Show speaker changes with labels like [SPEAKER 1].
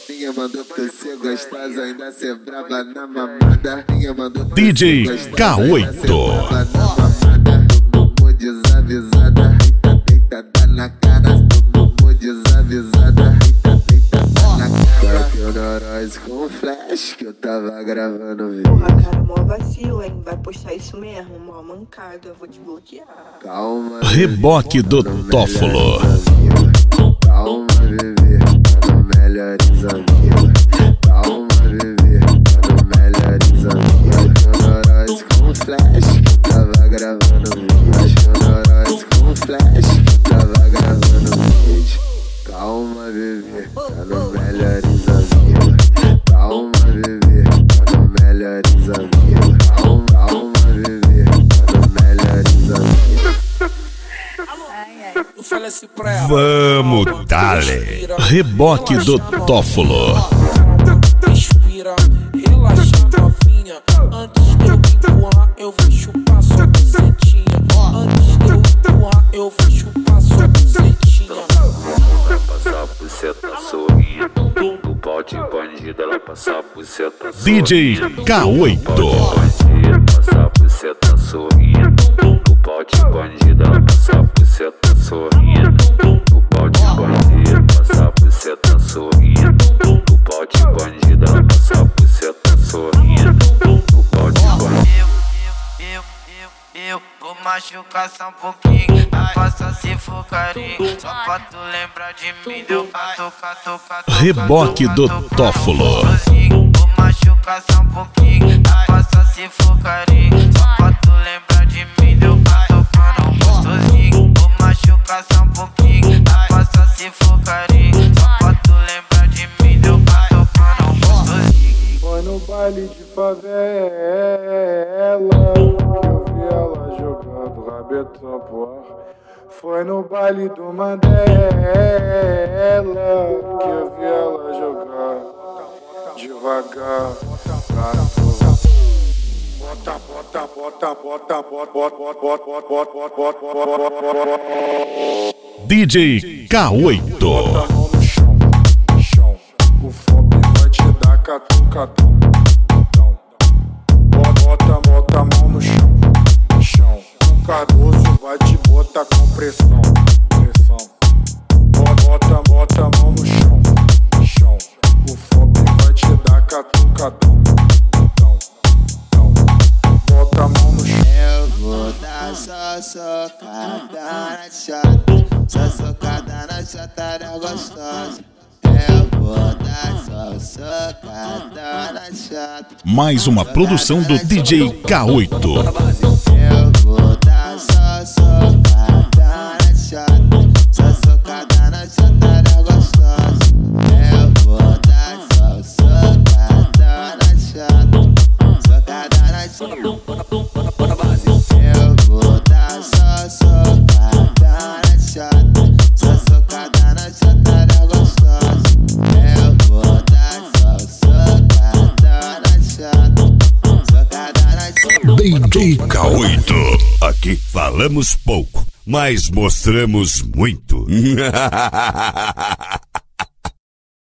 [SPEAKER 1] Ninguém mandou tu ser gostosa, ainda ser brava na mamada. Ninguém mandou tu
[SPEAKER 2] DJ
[SPEAKER 1] ser gostosa,
[SPEAKER 2] K8.
[SPEAKER 1] Desavisada, deitada na cara, todo desavisada, deitada na cara. Bateu neurose com flash que eu tava gravando vídeo.
[SPEAKER 3] Porra, cara, mó vacilo, hein? Vai postar isso mesmo, mó mancada, eu vou te bloquear.
[SPEAKER 1] Calma,
[SPEAKER 2] Reboque do Tófolo.
[SPEAKER 1] Calma, bebê, tá no melhores amigos. Calma, bebê, tá no melhores amigos. Bateu neurose com flash que eu tava gravando vídeo. Com flash que tava gravando vídeo. Calma, bebê, tá no melhores amigos. Calma, bebê, tá no melhores amigos. Calma, bebê, tá no melhores amigos.
[SPEAKER 2] Vamos, dale. Reboque do Tófolo.
[SPEAKER 4] Respira, relaxa, novinha. Antes de eu empurrar, eu vou chupar sua bucetinha. Antes de eu empurrar, eu vou chupar sua bucetinha.
[SPEAKER 5] Ela passa a buceta sorrindo. No pau de bandido, ela passa a buceta sorrindo.
[SPEAKER 2] DJ K8.
[SPEAKER 5] Passa a buceta sorrindo. No pau de bandido, ela passa a buceta sorrindo. No pau de bandido, passa a buceta sorrindo. No pau de bandido, ela passa a buceta sorrindo. No pau de bandido.
[SPEAKER 6] Eu vou machucar só um pouquinho, não posso se for carinho. Só pra tu lembrar de mim, deu catu.
[SPEAKER 2] Reboque do Tófolo.
[SPEAKER 6] Vou machucar só um pouquinho, não posso se for carinho. Só pra tu lembrar de mim, deu catu, gostosinho. Vou machucar só um pouquinho, não posso se for carinho. Só pra tu lembrar de mim, deu catu, gostosinho.
[SPEAKER 7] Foi no baile de favela que eu vi ela jogando rabetão pro ar. Foi no baile do Mandela que eu vi ela jogar devagar pra tu.
[SPEAKER 2] DJ K8.
[SPEAKER 7] Bota a mão no chão. O fome vai te dar catucadão. Bota a mão no chão. O Cardoso vai te botar com pressão. Bota a mão no chão. O fome vai te dar catucadão. Bota a mão no chão.
[SPEAKER 1] Eu vou dar só socada na chata. Só socada na chata gostosa. Eu vou dar só socada na chata.
[SPEAKER 2] Mais uma produção do DJ K8.
[SPEAKER 1] Eu vou dar só socada na chata. Só socada na chata gostosa. Eu vou dar só socada na chata. Socada na chata. Eu vou dar só socada na chata. Só socada na chata gostosa. Eu vou dar só socada na chata. Socada na chata.
[SPEAKER 2] DJ K8. Aqui falamos pouco, mas mostramos muito.